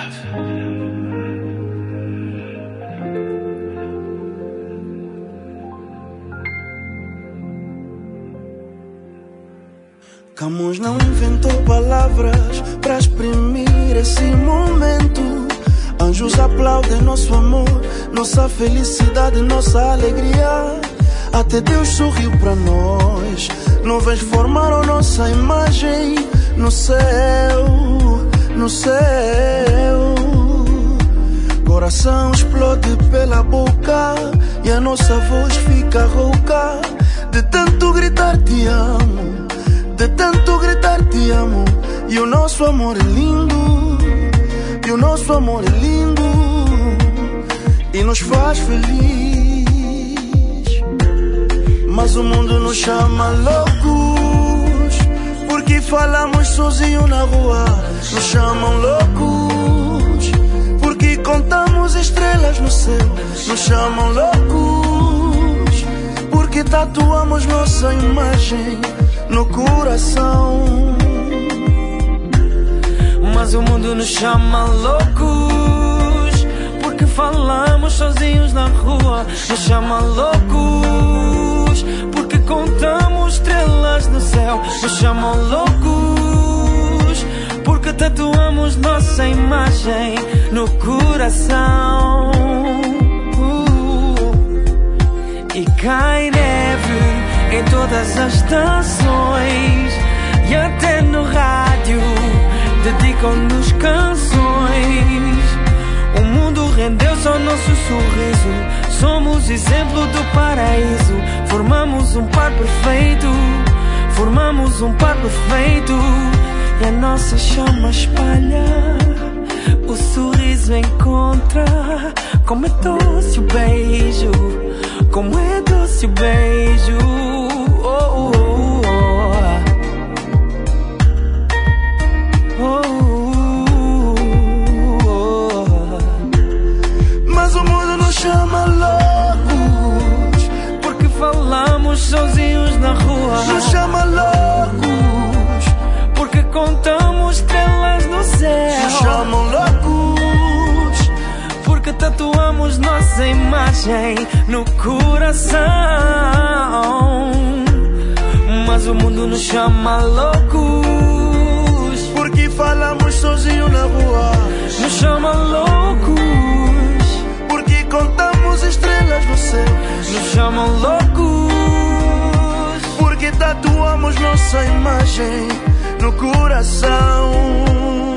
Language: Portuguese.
Camões não inventou palavras para exprimir esse momento. Anjos aplaudem nosso amor, nossa felicidade, nossa alegria. Até Deus sorriu para nós. Nuvens formaram nossa imagem no céu, no céu. Coração explode pela boca e a nossa voz fica rouca de tanto gritar te amo, de tanto gritar te amo. E o nosso amor é lindo, e o nosso amor é lindo e nos faz feliz. Mas o mundo nos chama loucos porque falamos sozinho na rua. Nos chamam loucos porque contamos estrelas no céu. Nos chamam loucos porque tatuamos nossa imagem no coração. Mas o mundo nos chama loucos porque falamos sozinhos na rua. Nos chama loucos porque contamos estrelas no céu. Nos chamam loucos porque tatuamos nossa imagem no coração. E cai neve em todas as estações e até no rádio dedicam-nos canções. O mundo rendeu-se ao nosso sorriso. Somos exemplo do paraíso. Formamos um par perfeito. Formamos um par perfeito. E a nossa chama espalha. O sorriso encontra. Como é doce o beijo. Como é doce o beijo. Oh, oh, oh, oh. Mas o mundo nos chama loucos porque falamos sozinhos na rua. nos chama loucos porque contamos estrelas no céu. nos chamam loucos porque tatuamos nossa imagem no coração. Mas o mundo nos chama loucos porque falamos sozinho na rua. nos chama loucos Porque contamos estrelas no céu. nos chamam loucos Porque tatuamos nossa imagem no coração.